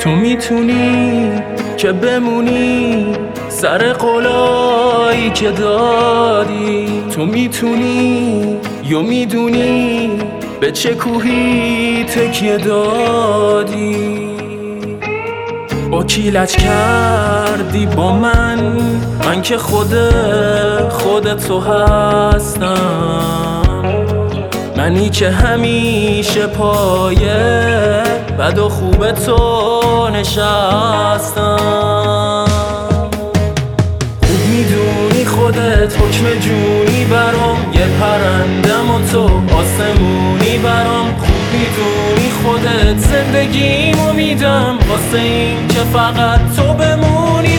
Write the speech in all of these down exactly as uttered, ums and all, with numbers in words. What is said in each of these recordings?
تو میتونی که بمونی سر قولایی که دادی، تو میتونی یا میدونی به چه کوهی تکیه دادی. با کی لج کردی با من، من که خود خود تو هستم، منی که همیشه پایه بد و خوب تو نشستم. خوب میدونی خودت حکم جونی برام، یه پرندم و تو آسمونی برام. خوب میدونی خودت زندگیمو میدم واسه این که فقط تو بمونی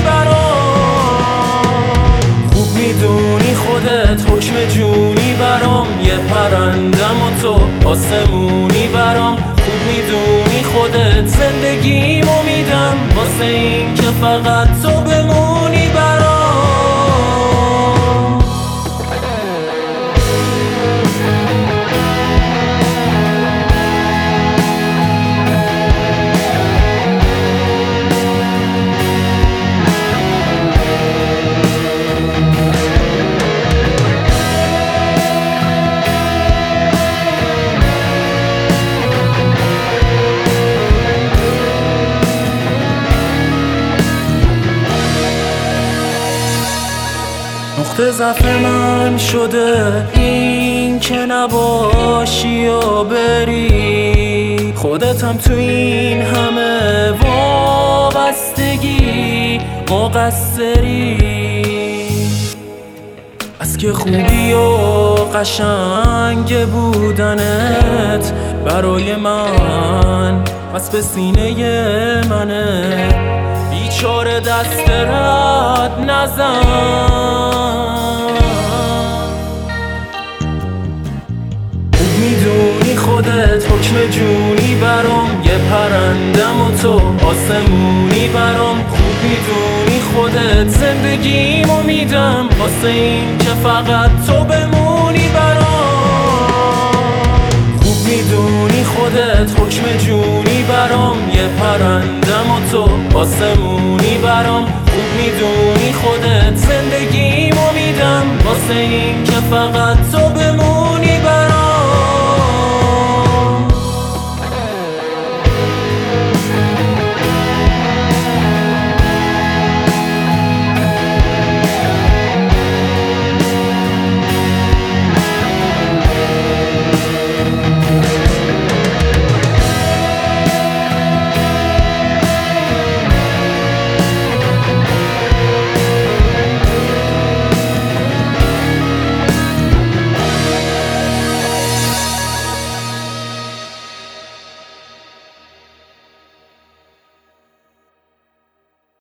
برام. خوب میدونی خودت حکم جونی برام، یه پرندم و تو آسمونی برام. خوب میدونی خودت زندگیمو میدم واسه این که فقط تو بمونی برام. نقطه ضعف من شده این که نباشی و بری، خودتم تو این همه وابستگی مقصری. از که خوبی و قشنگ بودنت برای من پس به سینه منه، بیچاره دست رد نزن. خوب میدونی خودت حکم جونی برام، یه پرندم و تو آسمونی برام. خوب میدونی خودت زندگیمو میدم واسه این که فقط تو بمونی برام. خوب میدونی خودت حکم جونی برام، یه پرندم و تو آسمونی برام. خوب میدونی خودت زندگیمو میدم واسه این که فقط تو بمونی.